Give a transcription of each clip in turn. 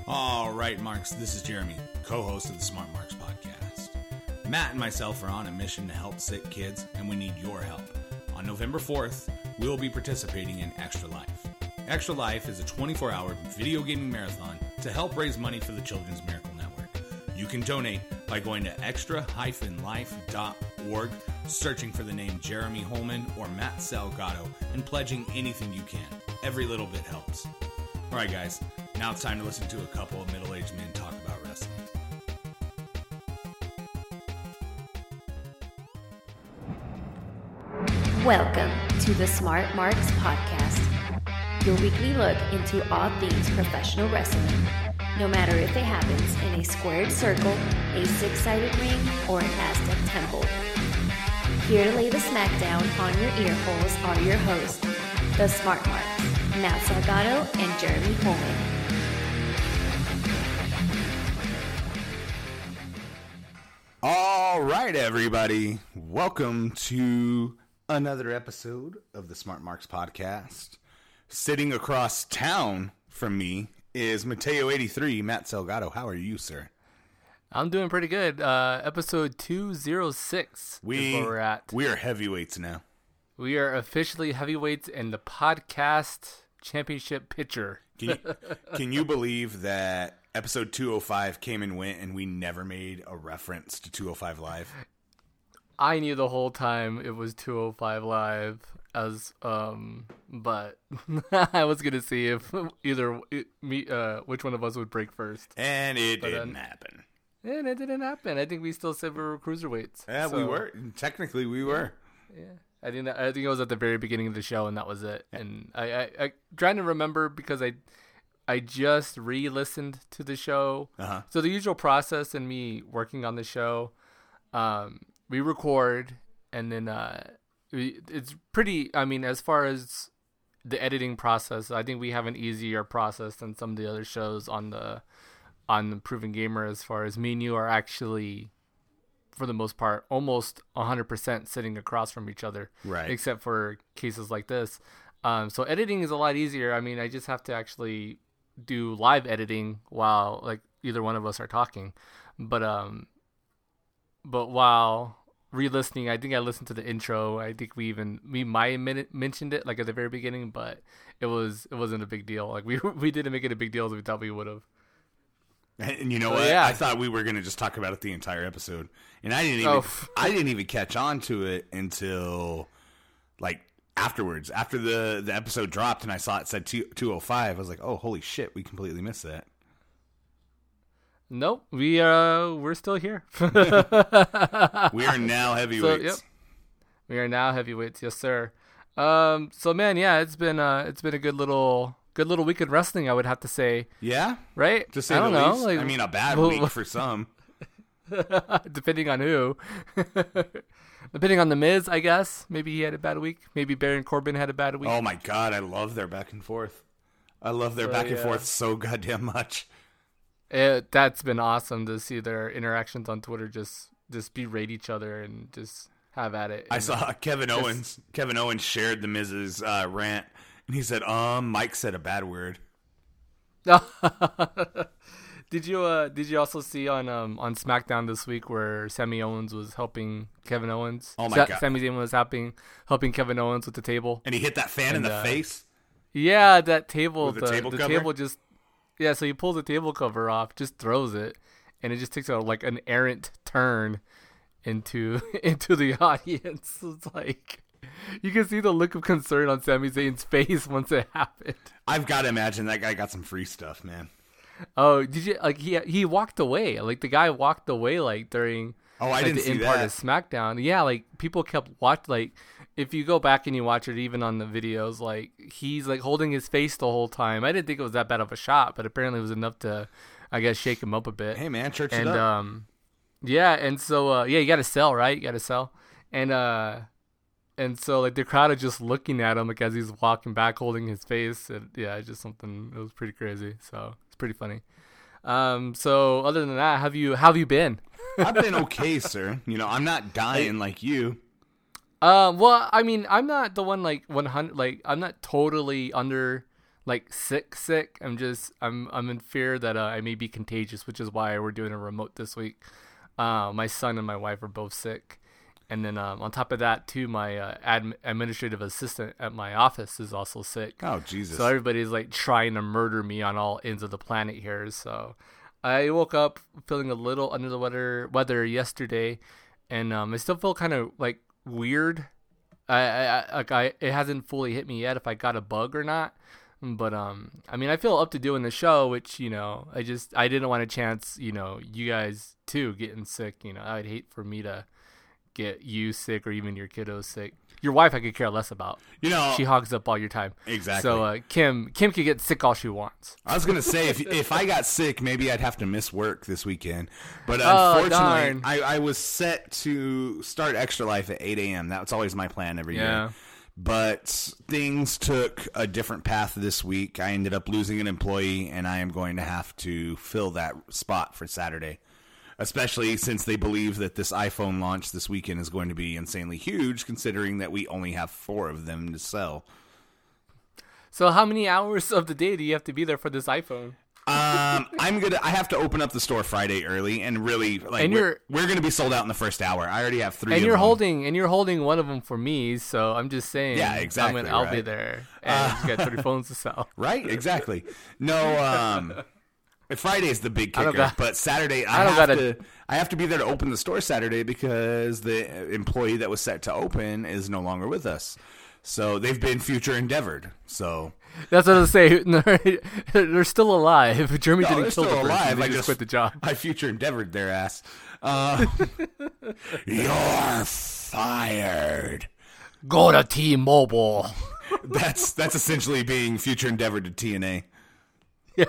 All right, Marks, this is Jeremy, co-host of the Smart Marks podcast. Matt and myself are on a mission to help sick kids, and we need your help. On November 4th, we will be participating in Extra Life. Extra Life is a 24-hour video gaming marathon to help raise money for the Children's Miracle Network. You can donate by going to extra-life.org, searching for the name Jeremy Holman or Matt Salgado, and pledging anything you can. Every little bit helps. All right, guys, now it's time to listen to a couple of middle-aged men talk about wrestling. Welcome to the Smart Marks podcast, your weekly look into all things professional wrestling, no matter if it happens in a squared circle, a six-sided ring, or an Aztec temple. Here to lay the smackdown on your ear holes are your hosts, the Smart Marks, Matt Salgado and Jeremy Holman. All right, everybody. Welcome to another episode of the Smart Marks podcast. Sitting across town from me is Mateo83, Matt Salgado. How are you, sir? I'm doing pretty good. Episode 206 is where we're at. We are heavyweights now. We are officially heavyweights in the podcast championship picture. Can you believe that episode 205 came and went and we never made a reference to 205 Live? I knew the whole time it was 205 Live, but I was gonna see if which one of us would break first, and it didn't happen. And it didn't happen. I think we still said we were cruiserweights. Yeah, we were. Technically, we were. Yeah, I think it was at the very beginning of the show, and that was it. And I trying to remember because I just re-listened to the show. Uh-huh. So the usual process in me working on the show, we record, and then it's pretty. I mean, as far as the editing process, I think we have an easier process than some of the other shows on the Proven Gamer. As far as me and you are actually, for the most part, almost 100% sitting across from each other, right? Except for cases like this. So editing is a lot easier. I mean, I just have to actually do live editing while like either one of us are talking, but while re-listening, I think I listened to the intro. I think we might have mentioned it like at the very beginning, but it wasn't a big deal. Like we didn't make it a big deal as we thought we would have. And you know what? Yeah. I thought we were going to just talk about it the entire episode, and I didn't even catch on to it until like afterwards. After the episode dropped, and I saw it said 205. I was like, oh, holy shit, we completely missed that. Nope, we're still here. We are now heavyweights. Yep. We are now heavyweights, yes, sir. So man, yeah, it's been a good little week of wrestling, I would have to say. Yeah, right. To say I don't know. Least. Like, I mean, a bad week for some. Depending on who. Depending on the Miz, I guess. Maybe he had a bad week. Maybe Baron Corbin had a bad week. Oh my god, I love their back and forth. I love their back and forth so goddamn much. That's been awesome to see their interactions on Twitter just berate each other and just have at it. I saw Kevin Owens. Kevin Owens shared the Miz's rant, and he said, Mike said a bad word. Did you also see on SmackDown this week where Sami Owens was helping Kevin Owens? Oh my god! Sami Zayn was helping Kevin Owens with the table, and he hit that fan in the face. Yeah, that table. The table just. Yeah, so he pulls the table cover off, just throws it, and it just takes like an errant turn into the audience. It's like you can see the look of concern on Sami Zayn's face once it happened. I've got to imagine that guy got some free stuff, man. Oh, did you like he walked away? Like the guy walked away like during I didn't see the end part of SmackDown. Yeah, like people kept watching. Like if you go back and you watch it, even on the videos, like he's like holding his face the whole time. I didn't think it was that bad of a shot, but apparently it was enough to, I guess, shake him up a bit. Hey man, church it up. Yeah, and so you got to sell, right? You got to sell, and so like the crowd is just looking at him like as he's walking back, holding his face, and yeah, just something. It was pretty crazy. So it's pretty funny. So other than that, how have you been? I've been okay, sir. You know, I'm not dying like you. Well, I mean, I'm not the one like 100. Like, I'm not totally under like sick. I'm in fear that I may be contagious, which is why we're doing a remote this week. My son and my wife are both sick. And then on top of that, too, my administrative assistant at my office is also sick. Oh, Jesus. So everybody's like trying to murder me on all ends of the planet here. So I woke up feeling a little under the weather yesterday, and I still feel kind of like weird. It hasn't fully hit me yet if I got a bug or not. But I mean, I feel up to doing the show, which, you know, I didn't want to chance, you know, you guys too getting sick. You know, I'd hate for me to get you sick or even your kiddos sick. Your wife I could care less about. You know, she hogs up all your time. Exactly. So Kim could get sick all she wants. I was gonna say if I got sick, maybe I'd have to miss work this weekend. But unfortunately, I was set to start Extra Life at 8 a.m. That's always my plan every year. But things took a different path this week. I ended up losing an employee, and I am going to have to fill that spot for Saturday. Especially since they believe that this iPhone launch this weekend is going to be insanely huge, considering that we only have 4 of them to sell. So how many hours of the day do you have to be there for this iPhone? I have to open up the store Friday early, and really, like, and we're going to be sold out in the first hour. I already have 3 and of you're them. And you're holding one of them for me, so I'm just saying. Yeah, exactly. I'll be there, and you got 30 phones to sell. Right, exactly. No, Friday's the big kicker, but Saturday I have to be there to open the store Saturday because the employee that was set to open is no longer with us. So they've been future endeavored. So that's what I was saying. They're still alive. Jeremy didn't kill the person. Alive. They just quit the job. I future endeavored their ass. You're fired. Go to T-Mobile. That's essentially being future endeavored to TNA. Yeah.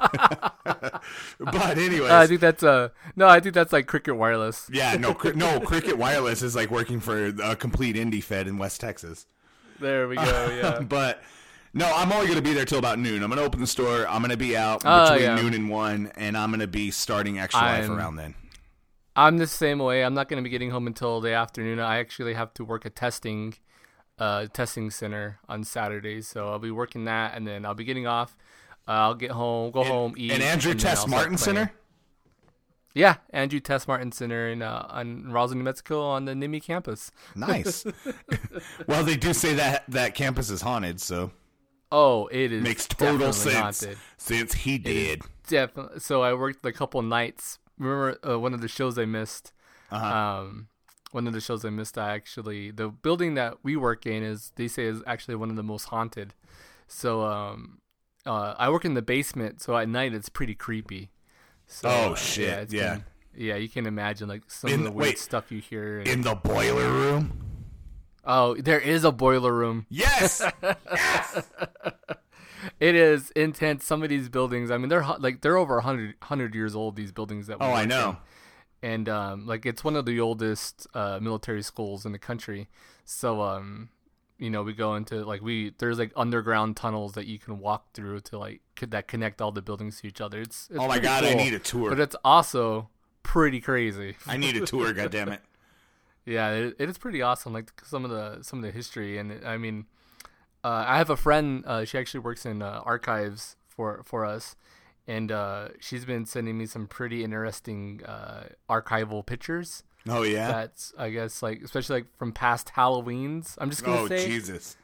But anyways, I think that's like Cricket Wireless. Yeah, no, Cricket Wireless is like working for a complete indie fed in West Texas. There we go. Yeah. But no, I'm only going to be there till about noon. I'm going to open the store. I'm going to be out between noon and 1, and I'm going to be starting Extra Life around then. I'm the same way. I'm not going to be getting home until the afternoon. I actually have to work a testing center on Saturdays, so I'll be working that, and then I'll be getting off. I'll get home, go home, eat. And Andrew Tess Martin Center? Yeah, Andrew Tess Martin Center on Roswell, New Mexico on the NIMI campus. Nice. Well, they do say that campus is haunted, so. Oh, it is. Makes total sense haunted. Since he did. Definitely. So I worked a couple nights. Remember one of the shows I missed? One of the shows I missed, the building that we work in they say is actually one of the most haunted. So, I work in the basement, so at night it's pretty creepy. So, shit! Yeah, you can imagine like some of the weird stuff you hear in the boiler room. Oh, there is a boiler room. Yes, yes. It is intense. Some of these buildings, I mean, they're over 100 years old. These buildings that we I know. And it's one of the oldest military schools in the country. So we go into there's like underground tunnels that you can walk through to that connect all the buildings to each other. It's oh my god, cool, I need a tour. But it's also pretty crazy. I need a tour, goddammit. Yeah, it is pretty awesome. Like some of the history, and I mean, I have a friend. She actually works in archives for us, and she's been sending me some pretty interesting archival pictures. Oh yeah, that's I guess especially from past Halloweens. I'm just gonna say, Jesus,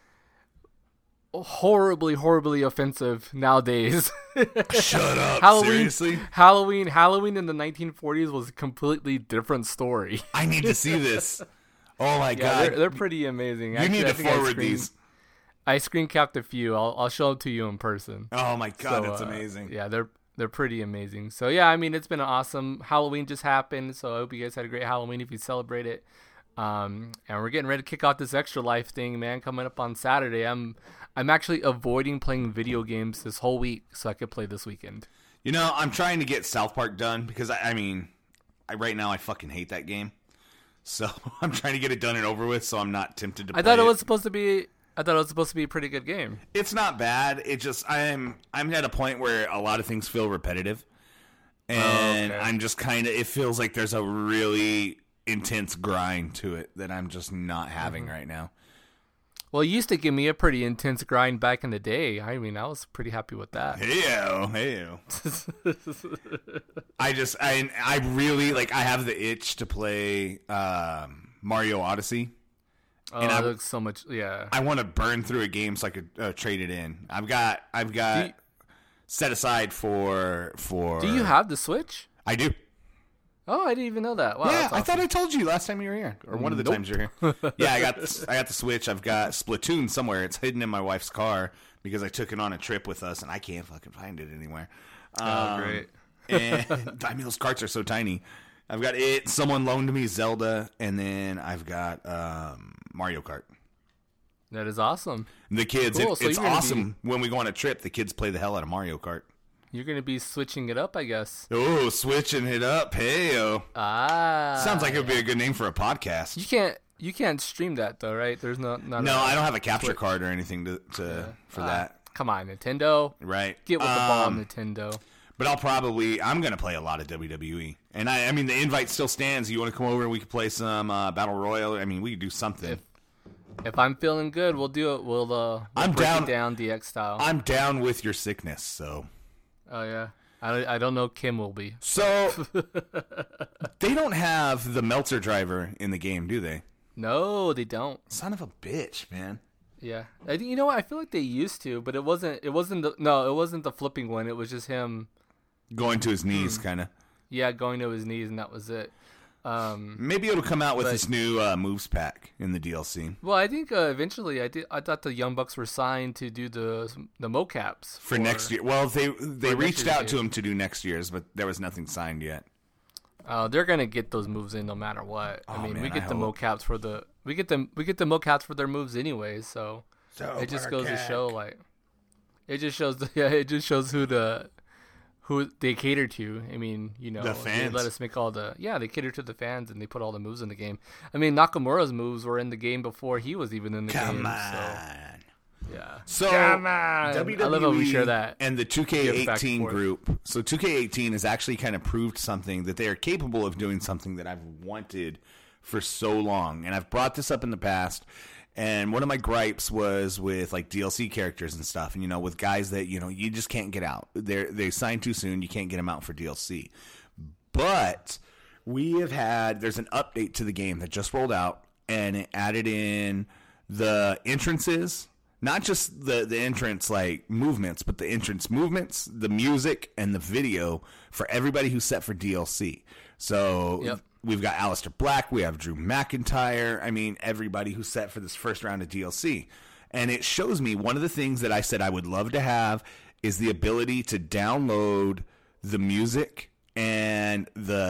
horribly offensive nowadays. Shut up, Halloween, seriously. Halloween in the 1940s was a completely different story. I need to see this. Oh my god, they're pretty amazing. You need to forward these. I screen capped a few. I'll show them to you in person. Oh my god, it's amazing. Yeah, they're pretty amazing. So yeah, I mean, it's been an awesome Halloween just happened. So I hope you guys had a great Halloween if you celebrate it. And we're getting ready to kick out this Extra Life thing, man, coming up on Saturday. I'm actually avoiding playing video games this whole week so I could play this weekend. You know, I'm trying to get South Park done because right now I fucking hate that game. So I'm trying to get it done and over with so I'm not tempted to play it. I thought it was supposed to be a pretty good game. It's not bad. It just I'm at a point where a lot of things feel repetitive. And I'm just it feels like there's a really intense grind to it that I'm just not having right now. Well, it used to give me a pretty intense grind back in the day. I mean, I was pretty happy with that. Hey-o. I really, like, I have the itch to play Mario Odyssey. Oh, and it looks so much, yeah. I want to burn through a game so I could trade it in. I've got set aside for. Do you have the Switch? I do. Oh, I didn't even know that. Wow, yeah, that's awesome. I thought I told you last time you were here, or one of the times you're here. Yeah, I got the Switch. I've got Splatoon somewhere. It's hidden in my wife's car because I took it on a trip with us, and I can't fucking find it anywhere. Great. And I mean, those carts are so tiny. I've got it. Someone loaned me Zelda, and then I've got Mario Kart. That is awesome. The kids, Cool. So it's you're gonna awesome when we go on a trip. The kids play the hell out of Mario Kart. You're going to be switching it up, I guess. Oh, switching it up. Hey-o. Sounds like it would be a good name for a podcast. You can't stream that though, right? There's no. I don't have a capture card or anything for that. Come on, Nintendo. Right. Get with the ball, Nintendo. But I'm going to play a lot of WWE. And I mean, the invite still stands. You want to come over and we can play some Battle Royale? I mean, we could do something. If I'm feeling good, we'll do it. We'll break it down DX style. I'm down with your sickness, so. Oh, yeah. I don't know Kim will be. So, they don't have the Meltzer driver in the game, do they? No, they don't. Son of a bitch, man. Yeah. You know what? I feel like they used to, but it wasn't the flipping one. It was just him going to his knees, kind of. Yeah, going to his knees, and that was it. Maybe it'll come out with this new moves pack in the DLC. Well, I think eventually I thought the Young Bucks were signed to do the mocaps for next year. Well, they reached out to him to do next year's, but there was nothing signed yet. They're gonna get those moves in no matter what. We get the mocaps for their moves anyways. So it just goes to show, like, it just shows who they cater to. I mean, the fans. They let us make they cater to the fans, and they put all the moves in the game. I mean, Nakamura's moves were in the game before he was even in the game. Come on. Yeah. So Come on. WWE I love how we share that. And the 2K18 group. So 2K18 has actually kind of proved something, that they are capable of doing something that I've wanted for so long. And I've brought this up in the past. And one of my gripes was with, like, DLC characters and stuff, and with guys that you just can't get out. They sign too soon. You can't get them out for DLC. But there's an update to the game that just rolled out, and it added in the entrances, not just the entrance like movements, but the entrance movements, the music, and the video for everybody who's set for DLC. So. Yep. We've got Aleister Black. We have Drew McIntyre. I mean, everybody who's set for this first round of DLC. And it shows me one of the things that I said I would love to have is the ability to download the music and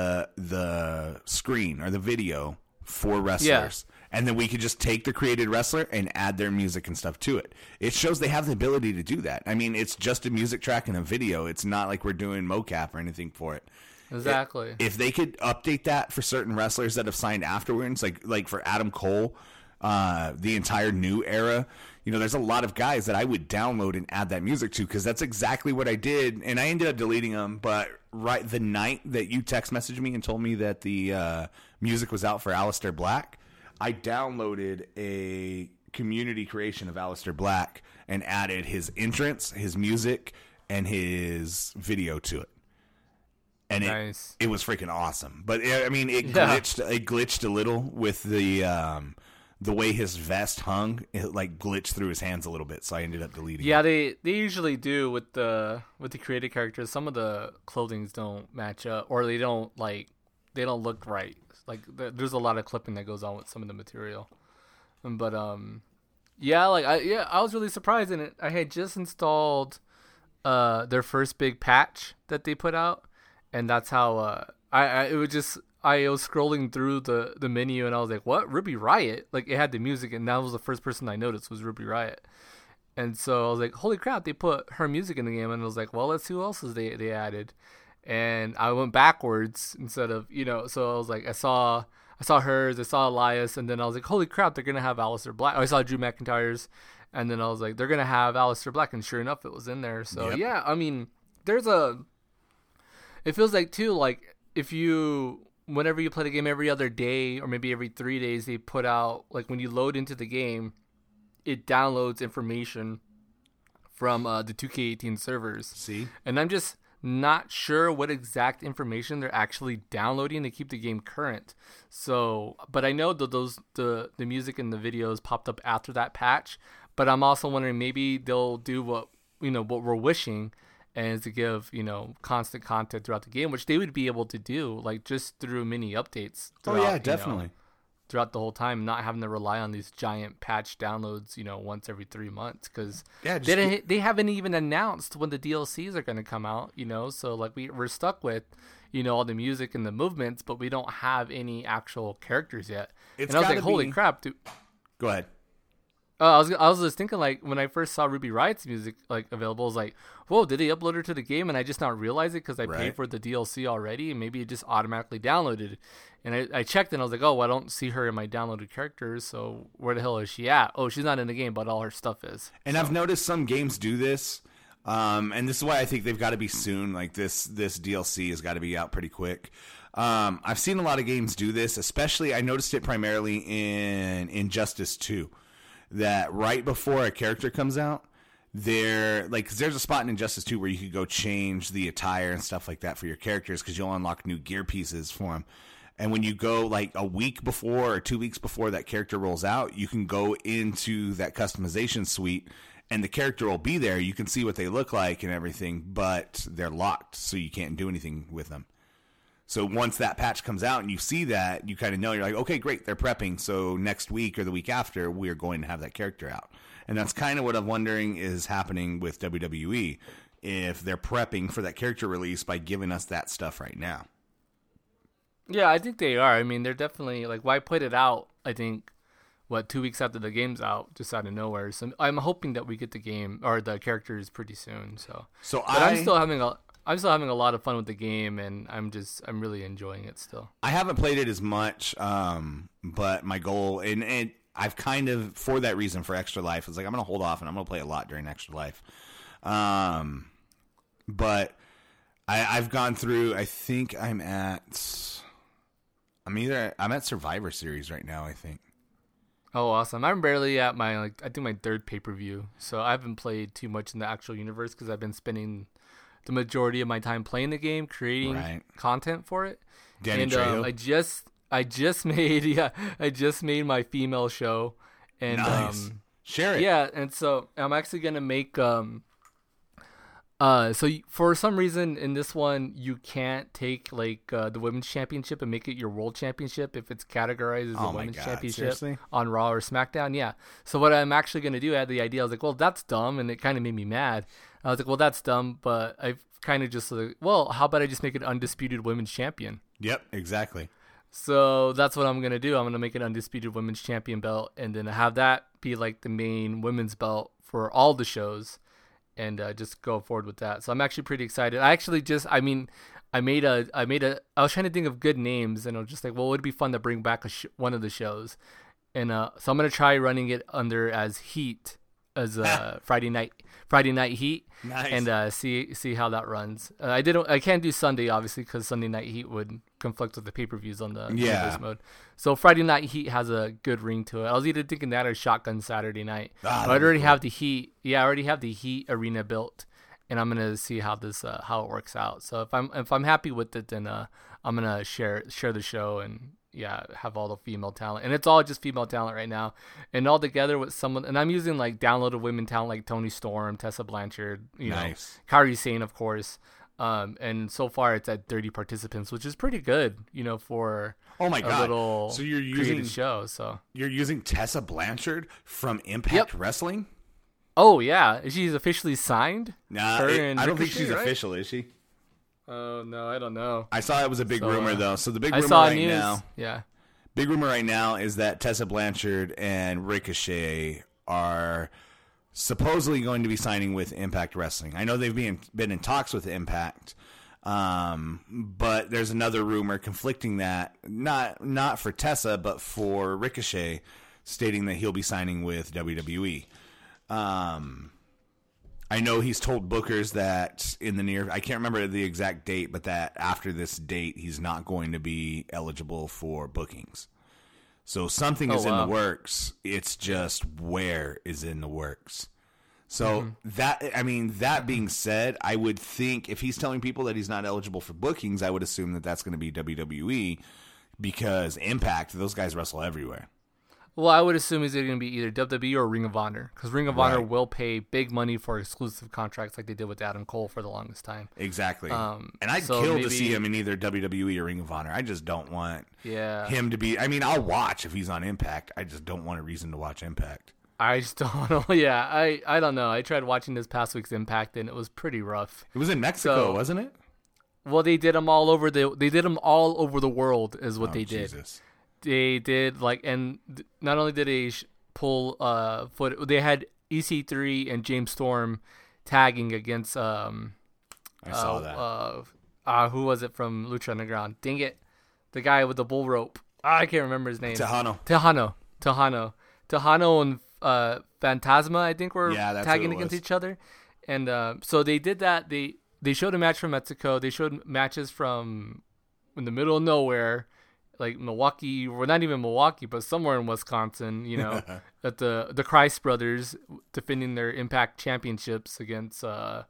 the screen or the video for wrestlers. Yeah. And then we could just take the created wrestler and add their music and stuff to it. It shows they have the ability to do that. I mean, it's just a music track and a video. It's not like we're doing mocap or anything for it. Exactly. If they could update that for certain wrestlers that have signed afterwards, like for Adam Cole, the entire new era, there's a lot of guys that I would download and add that music to, because that's exactly what I did, and I ended up deleting them. But right the night that you text messaged me and told me that the music was out for Aleister Black, I downloaded a community creation of Aleister Black and added his entrance, his music, and his video to it. And nice. It was freaking awesome. But I mean, it glitched a little with the way his vest hung. It like glitched through his hands a little bit, so I ended up deleting. Yeah, it. they usually do with the created characters. Some of the clothings don't match up, or they don't look right. Like there's a lot of clipping that goes on with some of the material. But I was really surprised in it. I had just installed their first big patch that they put out. And that's how I was scrolling through the menu, and I was like, what? Ruby Riott? Like, it had the music, and that was the first person I noticed was Ruby Riott. And so I was like, holy crap, they put her music in the game. And I was like, well, let's see who else they added. And I went backwards instead of, so I was like, I saw hers, I saw Elias, and then I was like, holy crap, they're going to have Aleister Black. I saw Drew McIntyre's, and then I was like, they're going to have Aleister Black, and sure enough, it was in there. So, yep. Yeah, I mean, it feels like, too, like, whenever you play the game every other day or maybe every 3 days, they put out, like, when you load into the game, it downloads information from the 2K18 servers. See? And I'm just not sure what exact information they're actually downloading to keep the game current. So, but I know that the music and the videos popped up after that patch. But I'm also wondering maybe they'll do what we're wishing, and to give constant content throughout the game, which they would be able to do like just through mini updates. Oh yeah, definitely. Throughout the whole time, not having to rely on these giant patch downloads, once every 3 months, because they haven't even announced when the DLCs are going to come out, so like we're stuck with, all the music and the movements, but we don't have any actual characters yet. And I was like, holy crap, dude. Go ahead. I was just thinking, like, when I first saw Ruby Riot's music like available, I was like, whoa, did they upload her to the game and I just not realize it because I paid for the DLC already, and maybe it just automatically downloaded. And I checked and I was like, oh, I don't see her in my downloaded characters, so where the hell is she at? Oh, she's not in the game, but all her stuff is. And I've noticed some games do this, and this is why I think they've got to be soon. Like this DLC has got to be out pretty quick. I've seen a lot of games do this, especially I noticed it primarily in Injustice 2. That right before a character comes out, there's a spot in Injustice 2 where you could go change the attire and stuff like that for your characters because you'll unlock new gear pieces for them. And when you go like a week before or 2 weeks before that character rolls out, you can go into that customization suite and the character will be there. You can see what they look like and everything, but they're locked, so you can't do anything with them. So once that patch comes out and you see that, you kind of know, you're like, okay, great, they're prepping. So next week or the week after, we're going to have that character out. And that's kind of what I'm wondering is happening with WWE, if they're prepping for that character release by giving us that stuff right now. Yeah, I think they are. I mean, they're definitely, like, why put it out, I think, 2 weeks after the game's out, just out of nowhere. So I'm hoping that we get the game, or the characters pretty soon. But I'm still having a lot of fun with the game, and I'm really enjoying it still. I haven't played it as much, but my goal, and I've kind of, for that reason, for Extra Life, it's like I'm going to hold off, and I'm going to play a lot during Extra Life. But I've gone through, I think I'm at Survivor Series right now, I think. Oh, awesome. I'm barely at my third pay-per-view, so I haven't played too much in the actual universe because I've been spending the majority of my time playing the game, creating content for it. Danny Trejo. I just made my female show, and nice. Share it. Yeah, and so I'm actually gonna make for some reason in this one you can't take the women's championship and make it your world championship if it's categorized as a women's championship. Seriously? On Raw or SmackDown. Yeah. So what I'm actually gonna do, I had the idea. I was like, well, that's dumb, and it kind of made me mad. I was like, well, that's dumb, but I've kind of just like, well, how about I just make it undisputed women's champion? Yep, exactly. So that's what I'm going to do. I'm going to make an undisputed women's champion belt, and then have that be like the main women's belt for all the shows, and just go forward with that. So I'm actually pretty excited. I was trying to think of good names, and I was just like, well, it would be fun to bring back one of the shows. And so I'm going to try running it under as Heat, as Friday night Heat. Nice. And see how that runs. I can't do Sunday obviously because Sunday Night Heat would conflict with the pay-per-views on the universe mode. So Friday Night Heat has a good ring to it. I was either thinking that or Shotgun Saturday Night. But I already have the Heat. Yeah, I already have the Heat arena built, and I'm gonna see how this how it works out. So if I'm happy with it, then I'm gonna share the show and have all the female talent, and it's all just female talent right now, and all together with someone. And I'm using like downloaded women talent like Toni Storm, Tessa Blanchard, nice. Kairi Sane, of course. And so far it's at 30 participants, which is pretty good, for a little so you're using show. So you're using Tessa Blanchard from Impact Wrestling. Oh yeah, she's officially signed. Nah, I don't think she's official, is she? Oh no, I don't know. I saw it was a big rumor though. So the big rumor big rumor right now is that Tessa Blanchard and Ricochet are supposedly going to be signing with Impact Wrestling. I know they've been in talks with Impact, but there's another rumor conflicting that, not for Tessa, but for Ricochet, stating that he'll be signing with WWE. I know he's told bookers that I can't remember the exact date, but that after this date, he's not going to be eligible for bookings. So something is in the works. It's just where is in the works. So that being said, I would think if he's telling people that he's not eligible for bookings, I would assume that that's going to be WWE, because Impact, those guys wrestle everywhere. Well, I would assume he's going to be either WWE or Ring of Honor, because Ring of Honor will pay big money for exclusive contracts like they did with Adam Cole for the longest time. Exactly. And I'd kill to see him in either WWE or Ring of Honor. I just don't want him to be... I mean, I'll watch if he's on Impact. I just don't want a reason to watch Impact. I just don't know. Yeah, I don't know. I tried watching this past week's Impact, and it was pretty rough. It was in Mexico, wasn't it? Well, they did them all over the world, is what they did. Jesus. They did and not only did they pull they had EC3 and James Storm tagging against I saw that. Who was it from Lucha Underground? Dang it, the guy with the bull rope. I can't remember his name. Tejano and Phantasma, I think, were tagging against each other. And so they did that. They showed a match from Mexico. They showed matches from in the middle of nowhere, like Milwaukee, or not even Milwaukee, but somewhere in Wisconsin, at the Christ brothers defending their Impact championships against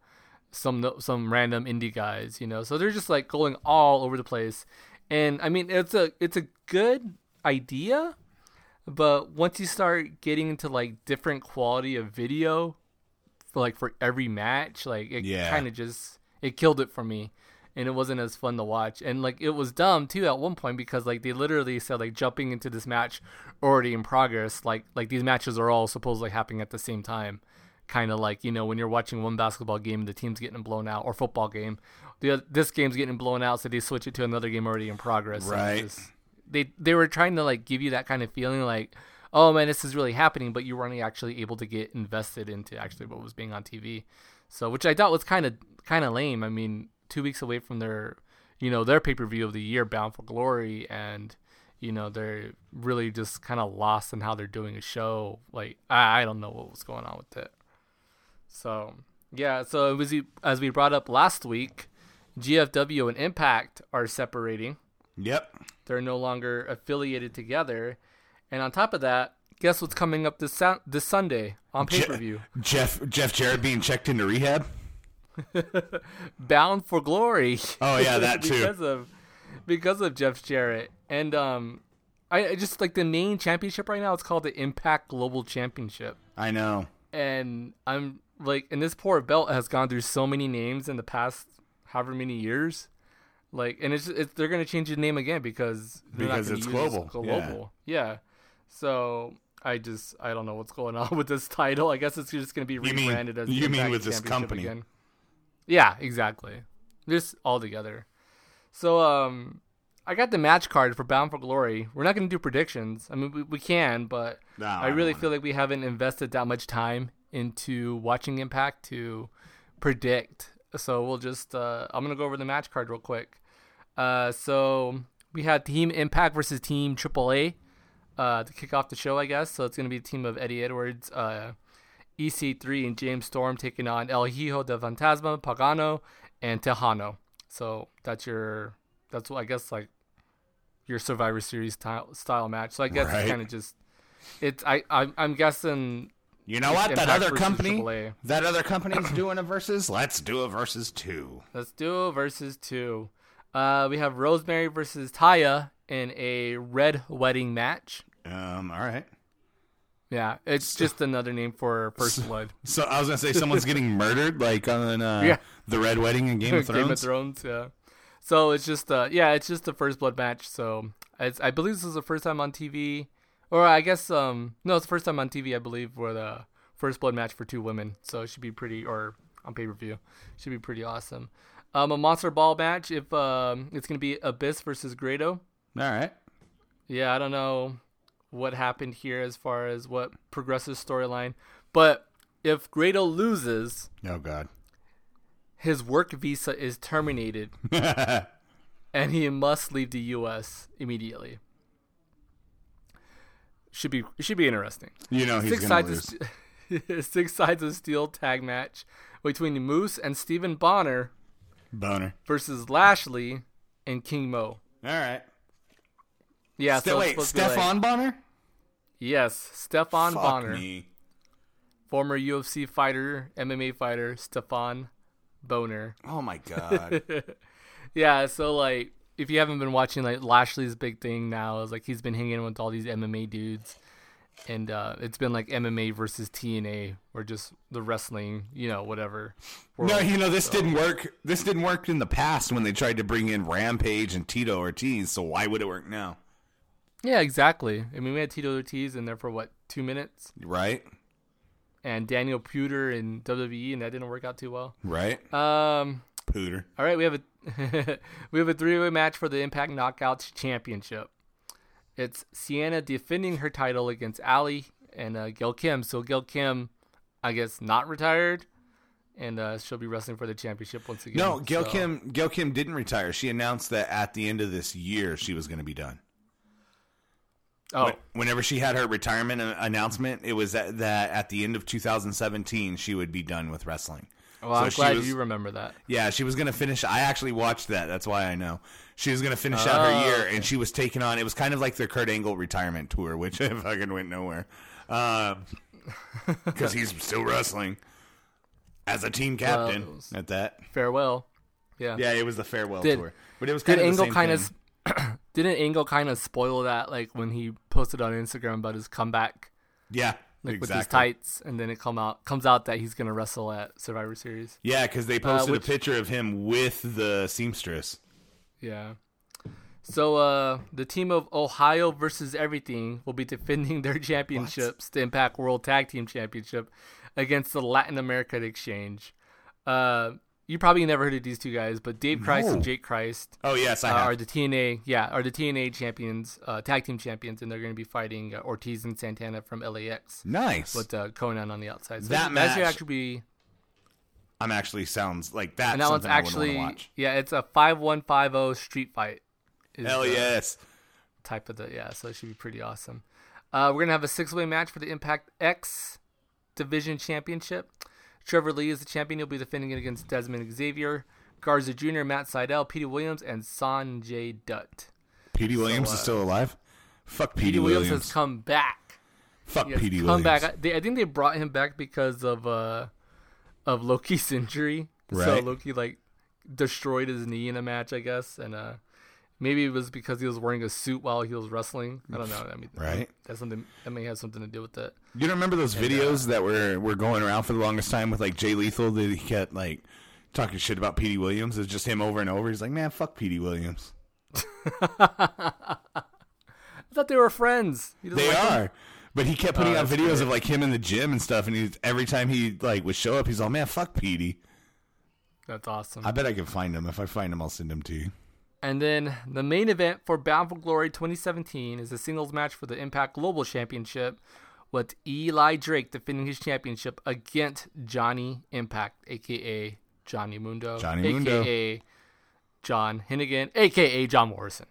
some random indie guys, So they're just like going all over the place. And I mean, it's a good idea, but once you start getting into like different quality of video for every match, it kind of just it killed it for me. And it wasn't as fun to watch. And, it was dumb, too, at one point, because, they literally said, jumping into this match already in progress, like these matches are all supposedly happening at the same time. Kind of when you're watching one basketball game, the team's getting blown out, or football game. This game's getting blown out, so they switch it to another game already in progress. Right. They were trying to, give you that kind of feeling, oh, man, this is really happening, but you weren't actually able to get invested into actually what was being on TV. So, which I thought was kind of lame. I mean, 2 weeks away from their pay-per-view of the year, Bound for Glory, and they're really just kind of lost in how they're doing a show. I don't know what was going on with it. So so it was, as we brought up last week, GFW and Impact are separating. Yep, they're no longer affiliated together, and on top of that, guess what's coming up this Sunday on pay-per-view? Jeff Jarrett being checked into rehab. Bound for Glory. Oh yeah, that too. because of Jeff Jarrett. And I just the main championship right now, it's called the Impact Global Championship. I know. And I'm and this poor belt has gone through so many names in the past however many years. And they're gonna change the name again because it's global. Yeah. So I don't know what's going on with this title. I guess it's just gonna be rebranded as you mean with this company again. Yeah, exactly. Just all together. So, I got the match card for Bound for Glory. We're not going to do predictions. I mean, we can, but I really feel like we haven't invested that much time into watching Impact to predict. So we'll just, I'm going to go over the match card real quick. So we had Team Impact versus Team AAA to kick off the show, I guess. So it's going to be a team of Eddie Edwards, EC3 and James Storm taking on El Hijo de Fantasma, Pagano, and Tejano. So that's your Survivor Series style match. So I guess it's kind of just I'm guessing. You know what? That other company's doing a versus. Let's do a versus 2. Let's do a versus 2. We have Rosemary versus Taya in a red wedding match. All right. Yeah, it's just another name for First Blood. So I was gonna say someone's getting murdered, on the Red Wedding in Game of Thrones. Game of Thrones, yeah. So it's just it's just the First Blood match. So I believe this is the first time on TV, or I guess no, it's the first time on TV, I believe, for the First Blood match for 2 women. So it should be pretty, or on pay-per-view, should be pretty awesome. A Monster Ball match. If it's gonna be Abyss versus Grado. All right. Yeah, I don't know what happened here as far as what progresses storyline, but if Grado loses, oh god, his work visa is terminated and he must leave the U.S. immediately. Should be interesting. He's gonna lose. 6 sides of steel tag match between Moose and Stephen Bonner versus Lashley and King Mo. All right. Yeah, so it's Wait, supposed to be like- Stefan Bonner? Yes, Stefan Fuck Bonner. me. Former UFC fighter, MMA fighter, Stefan Bonner. Oh my god. Yeah, so like if you haven't been watching, like Lashley's big thing now is like he's been hanging with all these MMA dudes, and it's been like MMA versus TNA, or just the wrestling, whatever. No, world. this didn't work. This didn't work in the past when they tried to bring in Rampage and Tito Ortiz. So why would it work now? Yeah, exactly. I mean, we had Tito Ortiz in there for 2 minutes, Right. and Daniel Puder in WWE, and that didn't work out too well. Right. Pooter. All right, we have a we have a 3-way match for the Impact Knockouts Championship. It's Sienna defending her title against Ali and Gail Kim. So Gail Kim, I guess, not retired, and she'll be wrestling for the championship once again. No, Gail Kim didn't retire. She announced that at the end of this year she was going to be done. Oh, Whenever she had her retirement announcement, it was that at the end of 2017 she would be done with wrestling. well, I'm glad you remember that. Yeah, she was going to finish. I actually watched that. That's why I know. She was going to finish out her year, and she was taking on. It was kind of like the Kurt Angle retirement tour, which fucking went nowhere. Because he's still wrestling as a team captain at that. Farewell. Yeah. Yeah, it was the farewell tour. But it was kind Did of the Angle same kind thing. of didn't Angle kind of spoil that, like when he posted on Instagram about his comeback, Yeah, like with exactly. his tights, and then it comes out that he's gonna wrestle at Survivor Series. Yeah, because they posted which- a picture of him with the seamstress. Yeah. So the team of Ohio versus Everything will be defending their championships, the Impact World Tag Team Championship, against the Latin American Exchange. You probably never heard of these two guys, but Dave Christ and Jake Christ Oh yes, I have. are the TNA champions, tag team champions, and they're going to be fighting Ortiz and Santana from LAX. Nice. With Conan on the outside. So That should match- actually be. sounds like that. And that one's actually, it's a 5-1-5-0 street fight. Hell yes. Type of so it should be pretty awesome. We're gonna have a 6-way match for the Impact X Division Championship. Trevor Lee is the champion. He'll be defending it against Desmond Xavier, Garza Jr., Matt Sydal, Petey Williams, and Sanjay Dutt. Petey Williams is still alive. Fuck Petey Williams Williams. has come back. Fuck He has Petey come Williams. back. I think they brought him back because of Loki's injury. So Right. Loki destroyed his knee in a match, I guess, and maybe it was because he was wearing a suit while he was wrestling. I don't know. I mean, Right. That may have something to do with it. You don't remember those videos that were going around for the longest time with like Jay Lethal that he kept like talking shit about Petey Williams? It's just him over and over. He's like, man, fuck Petey Williams. I thought they were friends. He doesn't They like him? are. But he kept putting out that's videos great. of like him in the gym and stuff, and every time he like would show up, he's all, man, fuck Petey. That's awesome. I bet I can find him. If I find him, I'll send him to you. And then the main event for Bound for Glory 2017 is a singles match for the Impact Global Championship, with Eli Drake defending his championship against Johnny Impact, a.k.a. Johnny Mundo, a.k.a. John Hennigan, a.k.a. John Morrison.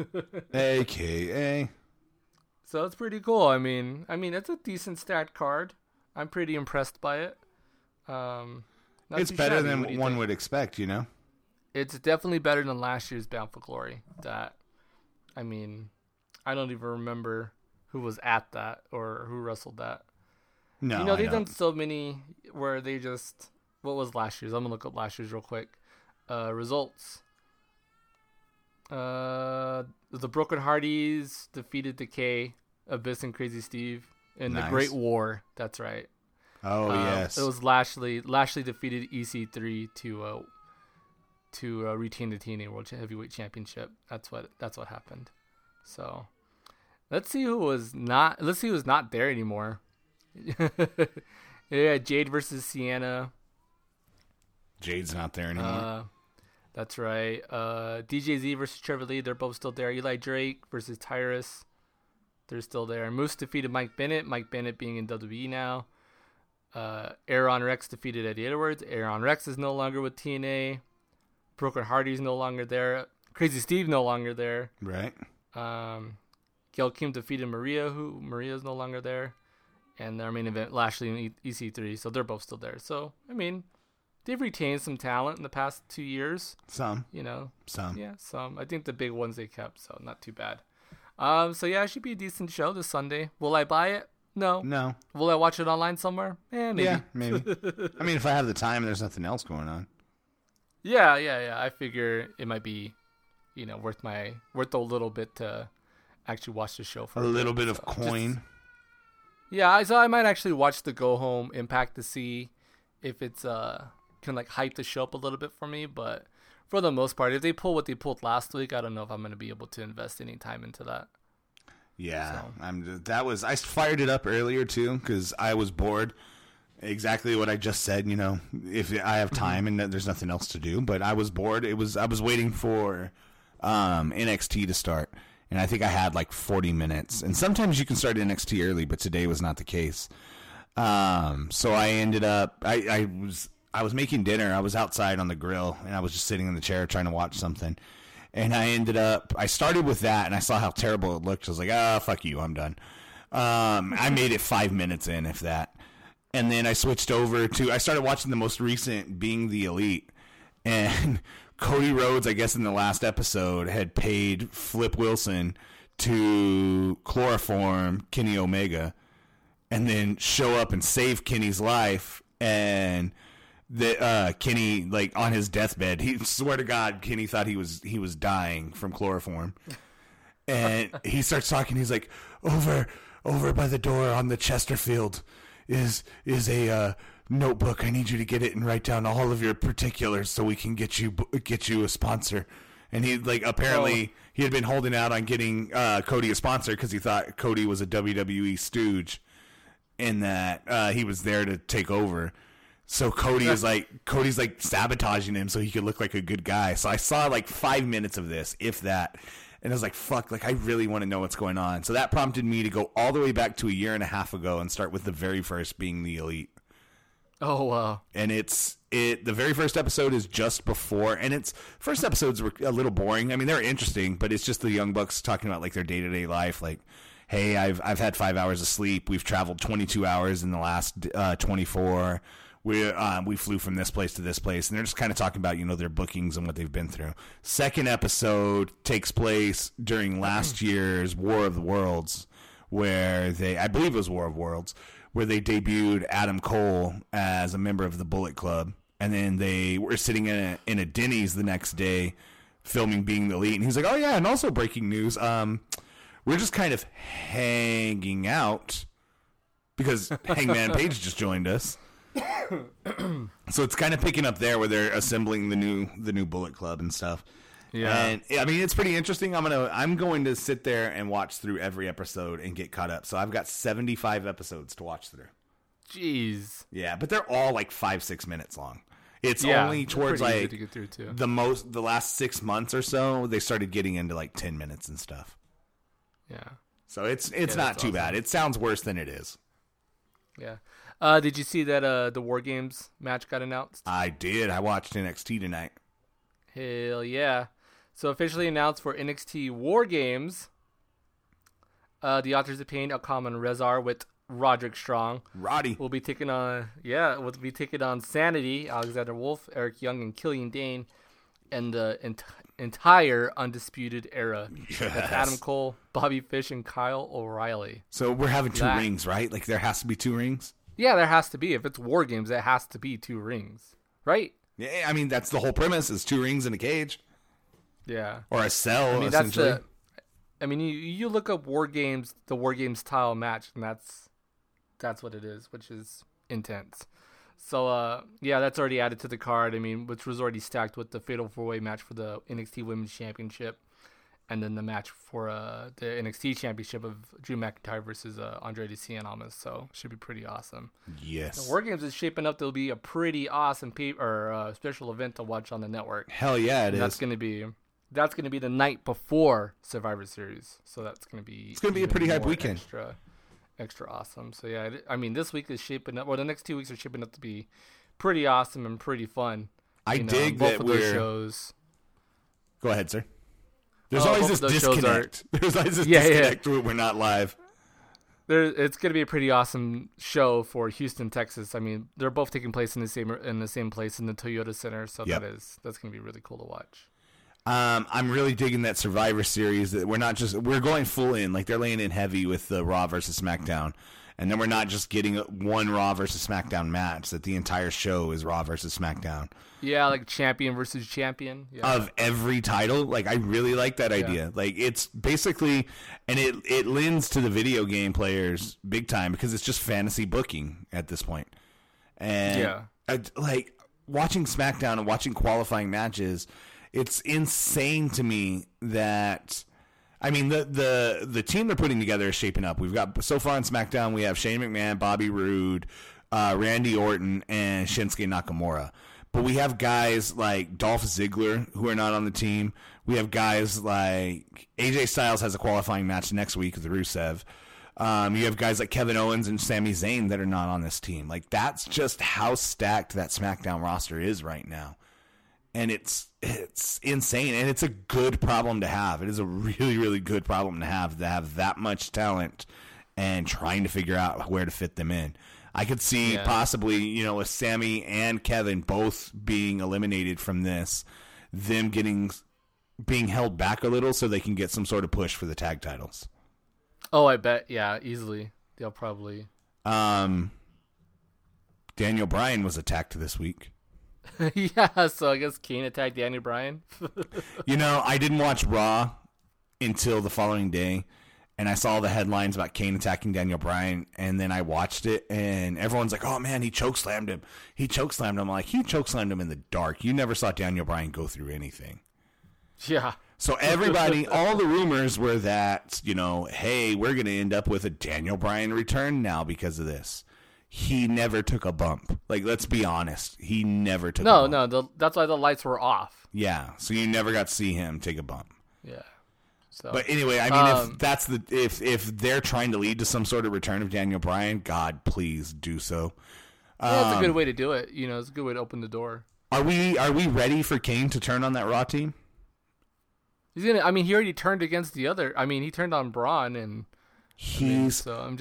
AKA. So it's pretty cool. I mean, it's a decent stat card. I'm pretty impressed by it. Not It's too better shabby. than What do you one think? would expect, you know? It's definitely better than last year's Bound for Glory. I don't even remember who was at that or who wrestled that. No, They've done so many where they just... What was last year's? I'm going to look up last year's real quick. Results. The Broken Hardys defeated Decay, Abyss, and Crazy Steve in the Nice. Great War. That's right. Oh, yes. It was Lashley. Lashley defeated EC3 to retain the TNA World Heavyweight Championship. That's what happened. So let's see who's not there anymore. Yeah, Jade versus Sienna. Jade's not there anymore. That's right. DJZ versus Trevor Lee. They're both still there. Eli Drake versus Tyrus. They're still there. Moose defeated Mike Bennett. Mike Bennett being in WWE now. Aaron Rex defeated Eddie Edwards. Aaron Rex is no longer with TNA. Broken Hardy's no longer there. Crazy Steve no longer there. Right. Gail Kim defeated Maria's no longer there. And their main event, Lashley and EC3. So they're both still there. So, they've retained some talent in the past 2 years. Some. Some. Some. Yeah, some. I think the big ones they kept, so not too bad. So yeah, it should be a decent show this Sunday. Will I buy it? No. No. Will I watch it online somewhere? Maybe. Yeah, maybe. I mean, if I have the time and there's nothing else going on. Yeah. I figure it might be, worth a little bit to actually watch the show for A little bit of coin. So I might actually watch the Go Home Impact to see if it's can like hype the show up a little bit for me. But for the most part, if they pull what they pulled last week, I don't know if I'm going to be able to invest any time into that. Yeah, I fired it up earlier too because I was bored. Exactly what I just said. If I have time and there's nothing else to do, but I was bored. I was waiting for NXT to start, and I think I had like 40 minutes. And sometimes you can start NXT early, but today was not the case. So I ended up I was making dinner. I was outside on the grill, and I was just sitting in the chair trying to watch something. And I started with that, and I saw how terrible it looked. I was like, fuck you, I'm done. I made it 5 minutes in, if that. And then I switched over I started watching the most recent, Being the Elite. And Cody Rhodes, I guess in the last episode, had paid Flip Wilson to chloroform Kenny Omega and then show up and save Kenny's life. And Kenny, like on his deathbed, he swear to God, Kenny thought he was dying from chloroform, and he starts talking. He's like, over by the door on the Chesterfield is a notebook. I need you to get it and write down all of your particulars so we can get you a sponsor. And he apparently he had been holding out on getting Cody a sponsor because he thought Cody was a WWE stooge, and that he was there to take over. So Cody's like sabotaging him so he could look like a good guy. So I saw like 5 minutes of this, if that, and I was like, fuck, like I really want to know what's going on. So that prompted me to go all the way back to a year and a half ago and start with the very first, Being the Elite. Oh wow. And the very first episode is just before, and first episodes were a little boring. I mean, they're interesting, but it's just the Young Bucks talking about like their day-to-day life, like, hey, I've had 5 hours of sleep. We've traveled 22 hours in the last 24. We flew from this place to this place, and they're just kind of talking about, their bookings and what they've been through. Second episode takes place during last year's War of the Worlds, where I believe it was War of Worlds, where they debuted Adam Cole as a member of the Bullet Club, and then they were sitting in a Denny's the next day filming Being the Elite, and he's like, oh yeah, and also breaking news, we're just kind of hanging out because Hangman Page just joined us. So it's kind of picking up there where they're assembling the new Bullet Club and stuff. Yeah, and I mean it's pretty interesting. I'm going to sit there and watch through every episode and get caught up. So I've got 75 episodes to watch through. Jeez. Yeah, but they're all like 5-6 minutes long. It's only towards like to get through too. the last 6 months or so they started getting into like 10 minutes and stuff. Yeah. So it's not too bad. It sounds worse than it is. Yeah. Did you see that the War Games match got announced? I did. I watched NXT tonight. Hell yeah. So officially announced for NXT War Games, the Authors of Pain, Akam and Rezar with Roderick Strong. Roddy. Will be taking on Sanity, Alexander Wolf, Eric Young, and Killian Dane, and the entire Undisputed Era. Yes. That's Adam Cole, Bobby Fish, and Kyle O'Reilly. So we're having two rings, right? Like there has to be 2 rings? Yeah, there has to be. If it's War Games, it has to be 2 rings, right? Yeah, I mean, that's the whole premise is 2 rings in a cage. Yeah. Or a cell, essentially. You look up War Games, the War Games style match, and that's what it is, which is intense. So, that's already added to the card. I mean, which was already stacked with the Fatal 4-Way match for the NXT Women's Championship, and then the match for the NXT Championship of Drew McIntyre versus Andrade Cien Almas. So, should be pretty awesome. Yes. The War Games is shaping up to be a pretty awesome special event to watch on the network. Hell yeah, it is. That's going to be the night before Survivor Series. So that's going to be... It's going to be a pretty hype weekend. Extra awesome. So yeah, I mean, this week is shaping up, or the next 2 weeks are shaping up to be pretty awesome and pretty fun. I dig both that of those shows. Go ahead, sir. There's always this disconnect. There's always this disconnect where we're not live. It's going to be a pretty awesome show for Houston, Texas. I mean, they're both taking place in the same place in the Toyota Center, so that's going to be really cool to watch. I'm really digging that Survivor Series. That we're going full in. Like, they're laying in heavy with the Raw versus SmackDown. And then we're not just getting one Raw versus SmackDown match, that the entire show is Raw versus SmackDown. Yeah, like champion versus champion. Yeah. Of every title. Like, I really like that idea. Yeah. Like, it's basically, and it lends to the video game players big time because it's just fantasy booking at this point. And, like, watching SmackDown and watching qualifying matches, it's insane to me that... I mean, the team they're putting together is shaping up. We've got, so far on SmackDown, we have Shane McMahon, Bobby Roode, Randy Orton, and Shinsuke Nakamura. But we have guys like Dolph Ziggler, who are not on the team. We have guys like AJ Styles has a qualifying match next week with Rusev. You have guys like Kevin Owens and Sami Zayn that are not on this team. Like, that's just how stacked that SmackDown roster is right now. And it's insane, and it's a good problem to have. It is a really, really good problem to have that much talent and trying to figure out where to fit them in. I could see possibly, with Sammy and Kevin both being eliminated from this, them being held back a little so they can get some sort of push for the tag titles. Oh, I bet. Yeah, easily. They'll probably. Daniel Bryan was attacked this week. Yeah, so I guess Kane attacked Daniel Bryan. I didn't watch Raw until the following day, and I saw the headlines about Kane attacking Daniel Bryan, and then I watched it, and everyone's like, oh, man, he chokeslammed him. I'm like, he chokeslammed him in the dark. You never saw Daniel Bryan go through anything. Yeah. So everybody, all the rumors were that, hey, we're going to end up with a Daniel Bryan return now because of this. He never took a bump. Like, let's be honest. He never took a bump. No, that's why the lights were off. Yeah, so you never got to see him take a bump. Yeah. So, but anyway, I mean, if they're trying to lead to some sort of return of Daniel Bryan, God, please do so. Yeah, it's a good way to do it. It's a good way to open the door. Are we ready for Kane to turn on that Raw team? He already turned against the other. He turned on Braun, and he's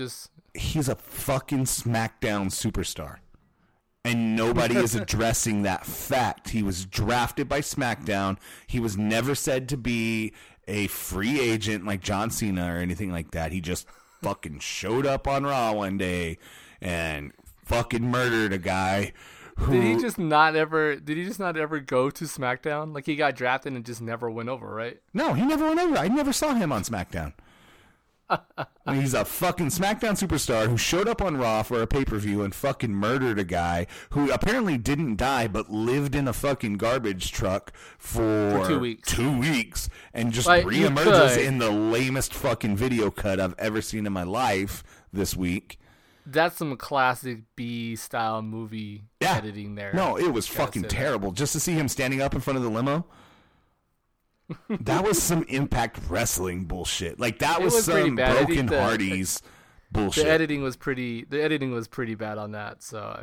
a fucking SmackDown superstar. And nobody is addressing that fact. He was drafted by SmackDown. He was never said to be a free agent like John Cena or anything like that. He just fucking showed up on Raw one day and fucking murdered a guy. Did he just not ever go to SmackDown? Like, he got drafted and just never went over, right? No, he never went over. I never saw him on SmackDown. He's a fucking SmackDown superstar who showed up on Raw for a pay-per-view and fucking murdered a guy who apparently didn't die but lived in a fucking garbage truck for 2 weeks. 2 weeks and just reemerges in the lamest fucking video cut I've ever seen in my life this week. That's some classic B-style movie editing there. No, it was fucking terrible. Just to see him standing up in front of the limo. That was some Impact Wrestling bullshit. Like, that was some Broken Hardys bullshit. The editing was pretty bad on that. So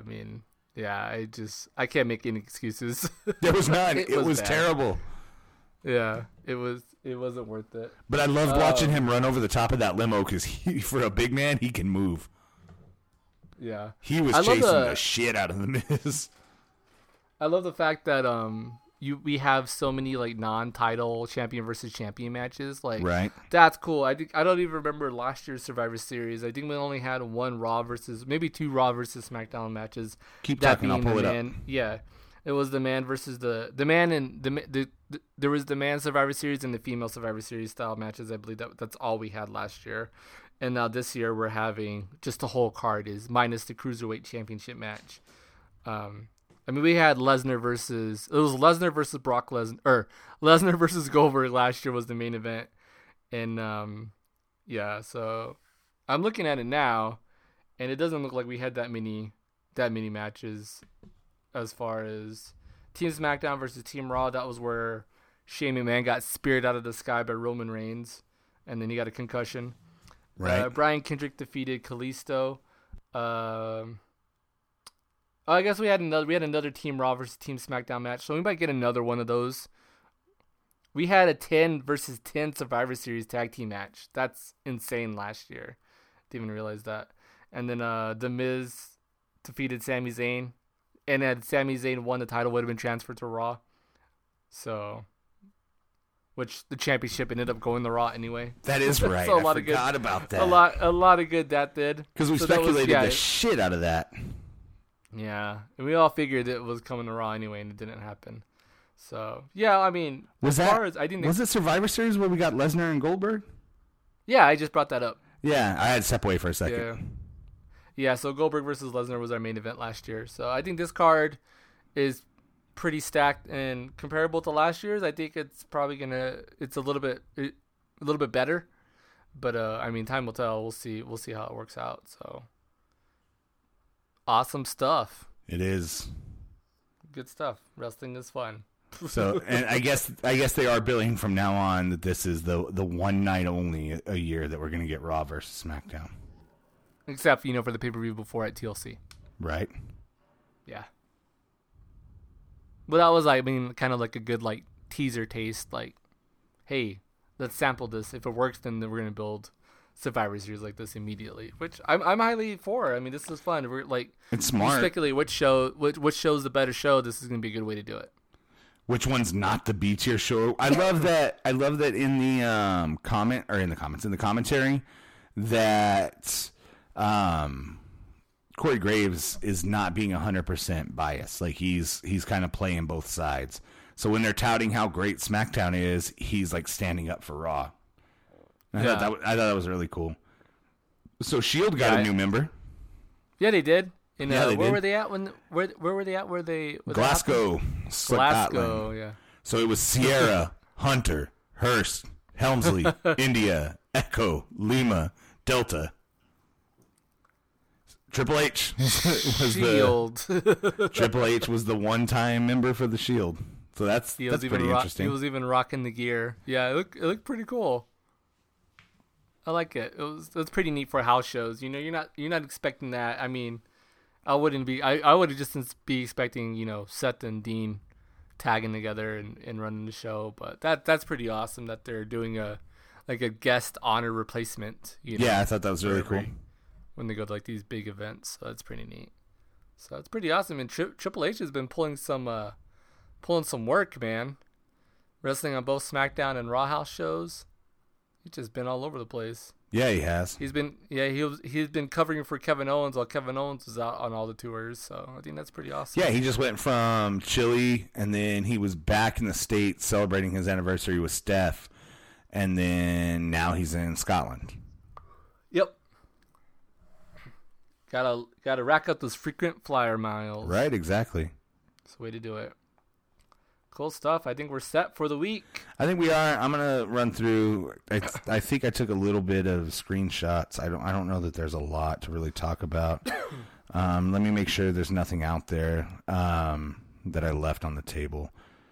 I can't make any excuses. There was none. It was terrible. Yeah, it wasn't worth it. But I loved watching him run over the top of that limo because for a big man, he can move. Yeah, he was chasing the shit out of the Miz. I love the fact that we have so many like non-title champion versus champion matches. Like, right. That's cool. I don't even remember last year's Survivor Series. I think we only had maybe 2 Raw versus SmackDown matches. Keep talking. I'll pull it up. Yeah, it was the man versus the man, and there was the man Survivor Series and the female Survivor Series style matches. I believe that's all we had last year. And now this year we're having just the whole card is minus the Cruiserweight Championship match. We had Lesnar versus Brock Lesnar, or Lesnar versus Goldberg last year was the main event. And so I'm looking at it now, and it doesn't look like we had that many matches as far as Team SmackDown versus Team Raw. That was where Shane McMahon got speared out of the sky by Roman Reigns, and then he got a concussion. Right. Brian Kendrick defeated Kalisto. I guess we had another Team Raw versus Team SmackDown match, so we might get another one of those. We had a 10 versus 10 Survivor Series tag team match. That's insane last year. Didn't even realize that. And then The Miz defeated Sami Zayn, and had Sami Zayn won the title, would have been transferred to Raw. So which the championship ended up going to Raw anyway. That is right. So I forgot about that. A lot of good that did. Because we speculated the shit out of that. Yeah, and we all figured it was coming to Raw anyway, and it didn't happen. So yeah, I mean, was it Survivor Series where we got Lesnar and Goldberg? Yeah, I just brought that up. Yeah, I had to step away for a second. Yeah. So Goldberg versus Lesnar was our main event last year. So I think this card is pretty stacked and comparable to last year's. I think it's probably it's a little bit better, but I mean, time will tell. We'll see how it works out. So awesome stuff. It is good stuff. Wrestling is fun. So, and I guess they are billing from now on that this is the one night only a year that we're going to get Raw versus SmackDown. Except, for the pay-per-view before at TLC. Right. Yeah. But that was, kind of like a good, teaser taste. Like, hey, let's sample this. If it works, then we're going to build Survivor Series like this immediately. Which I'm highly for. I mean, this is fun. We're it's smart. Speculate which show's the better show. This is going to be a good way to do it. Which one's not the B tier show? I love that. I love that in the in the commentary that Corey Graves is not being 100% biased. Like he's kind of playing both sides. So when they're touting how great SmackDown is, he's standing up for Raw. I thought that was really cool. So Shield got a new member. Yeah, they did. Where did. were they at where were they at? Glasgow. Glasgow, yeah. So it was Sierra, Hunter, Hurst, Helmsley, India, Echo, Lima, Delta. Triple H was Shield. Triple H was the one-time member for the Shield. So that's pretty interesting. He was even rocking the gear. Yeah, it looked pretty cool. I like it. It was pretty neat for house shows. You're not expecting that. I mean, I wouldn't be. I would just be expecting Seth and Dean tagging together and running the show. But that's pretty awesome that they're doing a guest honor replacement. Yeah, I thought that was really cool. When they go to these big events, so that's pretty neat. So it's pretty awesome. And Triple H has been pulling some work, man. Wrestling on both SmackDown and Raw house shows. He's just been all over the place. Yeah, he has. He's been covering for Kevin Owens while Kevin Owens was out on all the tours. So I think that's pretty awesome. Yeah, he just went from Chile, and then he was back in the States celebrating his anniversary with Steph, and then now he's in Scotland. Yep. Gotta rack up those frequent flyer miles. Right, exactly. That's the way to do it. Cool stuff. I think we're set for the week. I think we are. I'm gonna run through. I think I took a little bit of screenshots. I don't know that there's a lot to really talk about. Let me make sure there's nothing out there that I left on the table.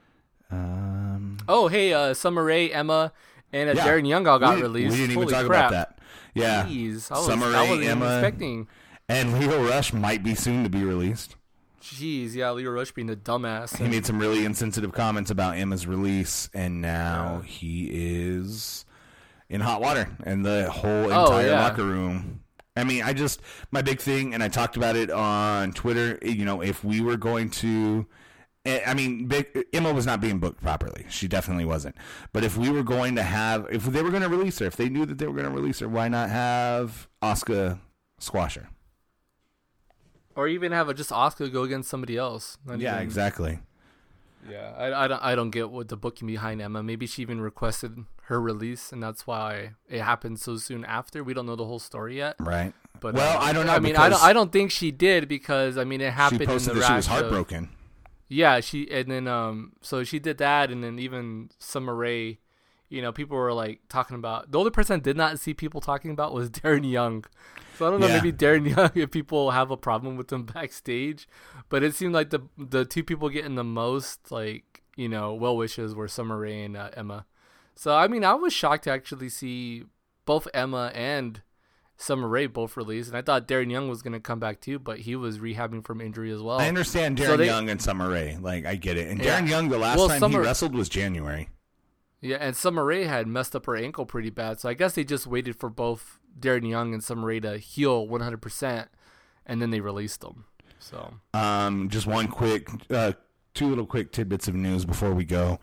Summer Rae, Emma, and Darren Young all got released. We didn't Holy even talk crap. about that. Yeah, Jeez, Summer Rae, Emma, expecting. And Leo Rush might be soon to be released. Jeez, yeah, Leo Rush being a dumbass. He made some really insensitive comments about Emma's release, and now he is in hot water, and the whole entire locker room. I mean, my big thing, and I talked about it on Twitter, if we were going to, Emma was not being booked properly. She definitely wasn't. But if we were going to if they were going to release her, if they knew that they were going to release her, why not have Asuka squash her? Or even have just Asuka go against somebody else. Exactly. Yeah, I don't get what the booking behind Emma. Maybe she even requested her release, and that's why it happened so soon after. We don't know the whole story yet. Right. But I don't know. I mean, I don't think she did because it happened. She posted in the that she was heartbroken. Yeah, so she did that, and then even Summer Rae. People were talking about. The only person I did not see people talking about was Darren Young. So I don't know, maybe Darren Young, if people have a problem with him backstage, but it seemed like the two people getting the most well wishes were Summer Rae and Emma. So I mean, I was shocked to actually see both Emma and Summer Rae both released, and I thought Darren Young was going to come back too, but he was rehabbing from injury as well. I understand Darren Young and Summer Rae, I get it. And Darren Young, the last time he wrestled was January. Yeah, and Summer Rae had messed up her ankle pretty bad, so I guess they just waited for both Darren Young and Summer Rae to heal 100%, and then they released them. So, just one quick, two little quick tidbits of news before we go.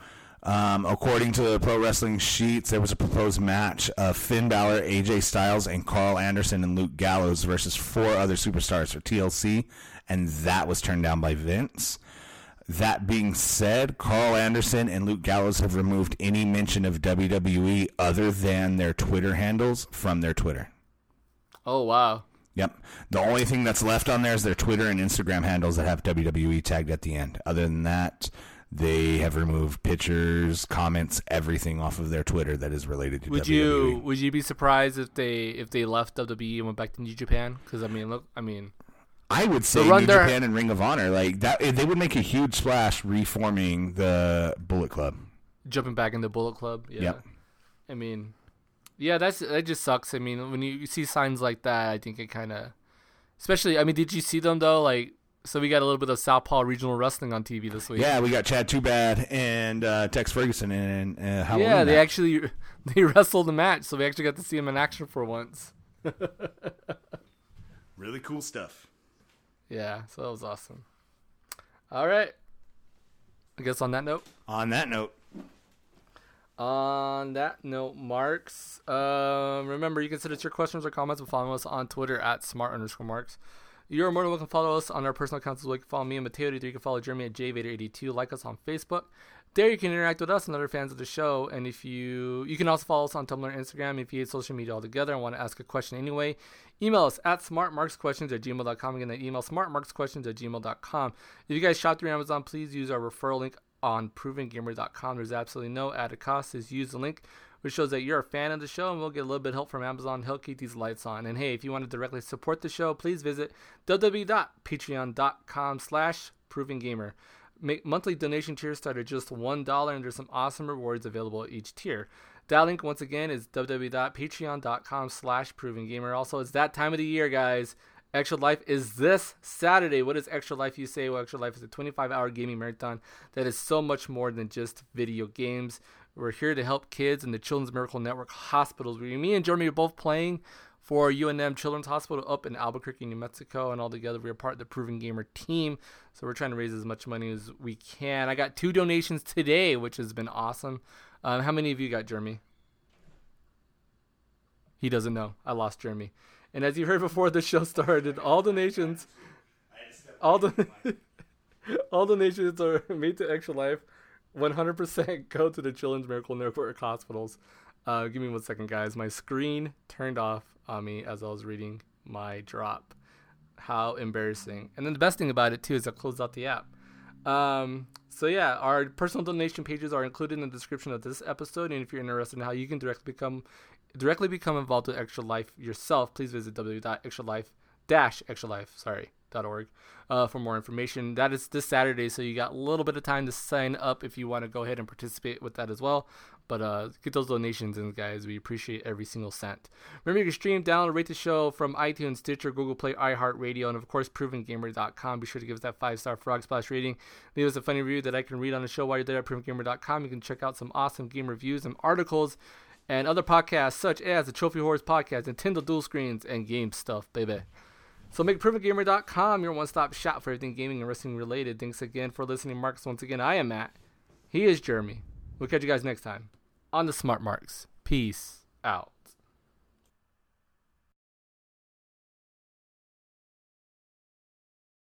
According to the Pro Wrestling Sheets, there was a proposed match of Finn Balor, AJ Styles, and Carl Anderson and Luke Gallows versus 4 other superstars for TLC, and that was turned down by Vince. That being said, Carl Anderson and Luke Gallows have removed any mention of WWE other than their Twitter handles from their Twitter. Oh, wow. Yep. The only thing that's left on there is their Twitter and Instagram handles that have WWE tagged at the end. Other than that, they have removed pictures, comments, everything off of their Twitter that is related to WWE. Would you be surprised if they left WWE and went back to New Japan? Because I would say New Japan and Ring of Honor, like that, they would make a huge splash reforming the Bullet Club. Jumping back in the Bullet Club. Yeah. Yep. I mean, yeah, that just sucks. I mean, when you see signs like that, I think it kind of, especially. I mean, did you see them though? Like, so we got a little bit of Southpaw Regional Wrestling on TV this week. Yeah, we got Chad Too Bad and Tex Ferguson and Halloween. Yeah, they wrestled the match, so we actually got to see them in action for once. Really cool stuff. Yeah, so that was awesome. All right. I guess on that note, Marks, remember you can send us your questions or comments by following us on Twitter at @smart_marks. You're more than welcome to follow us on our personal accounts as well. You can follow me and Mateo. You can follow Jeremy at JVader82. Like us on Facebook. There you can interact with us and other fans of the show. And if you can also follow us on Tumblr and Instagram. If you hate social media altogether and want to ask a question anyway, email us at smartmarksquestions@gmail.com. Again, that email smartmarksquestions@gmail.com. If you guys shop through Amazon, please use our referral link on provengamer.com. There's absolutely no added cost. Just use the link, which shows that you're a fan of the show, and we'll get a little bit of help from Amazon to help keep these lights on. And hey, if you want to directly support the show, please visit www.patreon.com/provengamer. Make monthly donation tiers start at just $1, and there's some awesome rewards available at each tier. That link, once again, is www.patreon.com/provengamer. Also, it's that time of the year, guys. Extra Life is this Saturday. What is Extra Life, you say? Well, Extra Life is a 25-hour gaming marathon that is so much more than just video games. We're here to help kids in the Children's Miracle Network hospitals. Me and Jeremy are both playing for UNM Children's Hospital up in Albuquerque, New Mexico, and all together we are part of the Proven Gamer team. So we're trying to raise as much money as we can. I got 2 donations today, which has been awesome. How many of you got, Jeremy? He doesn't know. I lost Jeremy. And as you heard before the show started, all donations are made to Extra Life. 100% go to the Children's Miracle Network hospitals. Give me 1 second, guys. My screen turned off on me as I was reading my drop. How embarrassing. And then the best thing about it, too, is I closed out the app. So, yeah, our personal donation pages are included in the description of this episode. And if you're interested in how you can directly become involved with Extra Life yourself, please visit www.extralife.org for more information. That is this Saturday, so you got a little bit of time to sign up if you want to go ahead and participate with that as well. But get those donations in, guys. We appreciate every single cent. Remember, you can stream, download, rate the show from iTunes, Stitcher, Google Play, iHeartRadio, and of course, provengamer.com. Be sure to give us that 5-star Frog Splash rating. Leave us a funny review that I can read on the show while you're there at provengamer.com. You can check out some awesome game reviews and articles and other podcasts such as the Trophy Horrors Podcast, Nintendo Dual Screens, and game stuff, baby. So make provengamer.com your one-stop shop for everything gaming and wrestling related. Thanks again for listening, Marks. Once again, I am Matt. He is Jeremy. We'll catch you guys next time on the Smart Marks. Peace out.